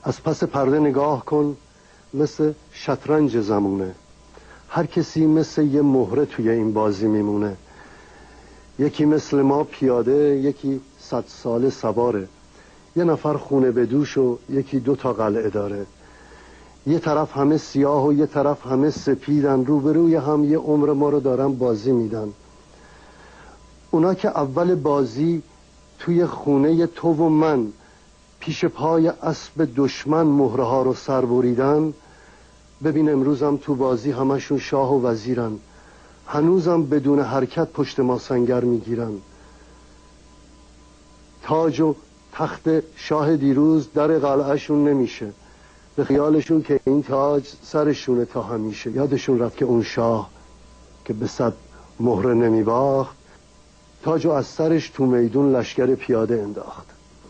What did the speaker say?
از پس پرده نگاه کن، مثل شطرنج زمونه. هر کسی مثل یه مهره توی این بازی میمونه. یکی مثل ما پیاده، یکی 100 ساله سواره. یه نفر خونه به دوش و یکی 2 تا قلعه داره. یه طرف همه سیاه و یه طرف همه سپیدن، روبروی هم یه عمر ما رو دارن بازی میدن. اونا که اول بازی توی خونه تو و من پیش پای اسب دشمن مهره ها رو سر بریدن، ببین امروزم تو بازی همشون شاه و وزیرن، هنوزم بدون حرکت پشت ما سنگر میگیرن. تاج و تخت شاه دیروز در قلعهشون نمیشه، به خیالشون که این تاج سرشونه تا همیشه. یادشون رفت که اون شاه که به 100 مهره نمیباخت، تاجو از سرش تو میدون لشکر پیاده انداخت.